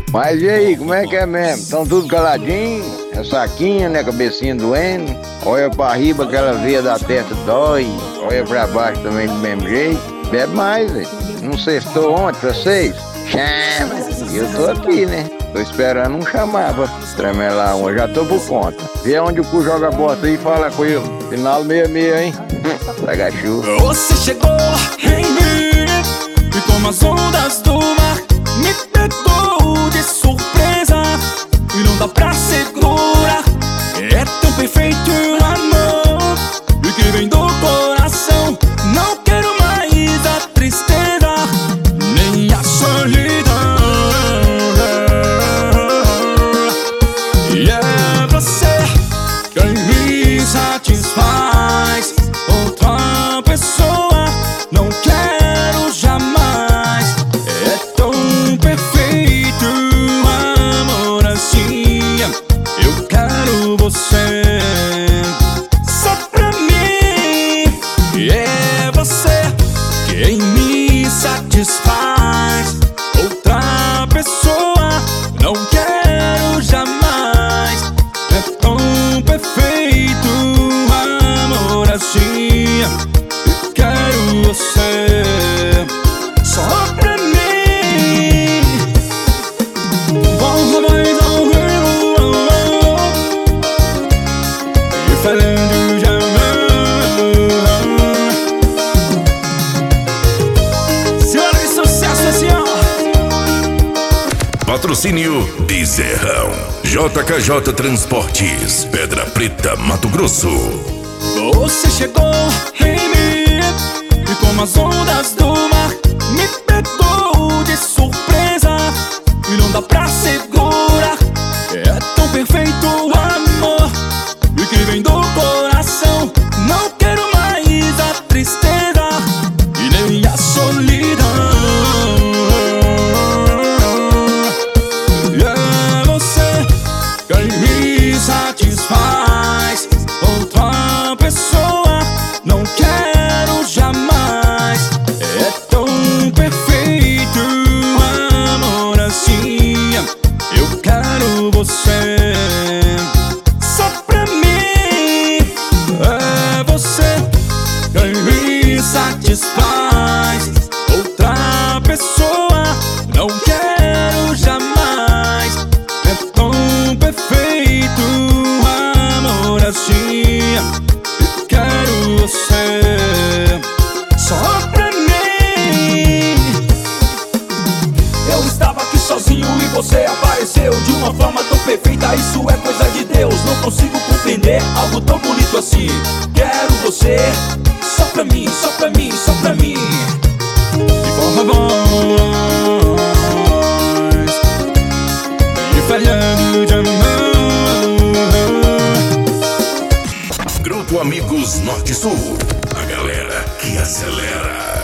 Mas e aí, como é que é mesmo? Estão tudo caladinho? É saquinha, né? Cabecinha doendo. Olha pra riba, aquela veia da testa dói. Olha pra baixo também do mesmo jeito. Bebe mais, velho. Não sextou ontem pra vocês? Chama! Eu tô aqui, né? Tô esperando um chamar pra tremelar um. Eu já tô por conta. Vê onde o cu joga a bota aí e fala com ele. Final 66, hein? Pega chuva. Você chegou em mim e como as ondas do mar me pegou de surpresa e não dá pra segurar. É tão perfeito o amor e que vem do coração. Não quero mais a tristeza nem a solidão. E é você quem me satisfaz. Outra pessoa não quero jamais. É tão perfeito amor assim. Eu quero você só pra mim. E é você quem me satisfaz. Outra pessoa não quero jamais. É tão perfeito amor assim. Eu quero você só pra mim. Vamos mais ao vivo e falando de amor. Senhora de sucesso assim, ó. Patrocínio Bezerrão, JKJ Transportes, Pedra Preta, Mato Grosso. Você chegou em mim e como as ondas do mar me pegou de surpresa e não dá pra segurar. É tão perfeito o amor e que vem do coração. Não quero mais a tristeza e nem a solidão. E é você quem me satisfaz. Outra pessoa não quero jamais. É tão perfeito amor assim. Eu quero você só pra mim. É você quem me satisfaz. Outra pessoa não quero jamais. É tão perfeito amor assim. Eu quero você só pra mim. Eu estava aqui sozinho e você apareceu de uma forma tão perfeita. Isso é coisa de Deus. Não consigo compreender algo tão bonito assim. Quero você só pra mim, só pra mim, só pra mim. E por favor, e falhando de amor. Grupo Amigos Norte Sul, a galera que acelera.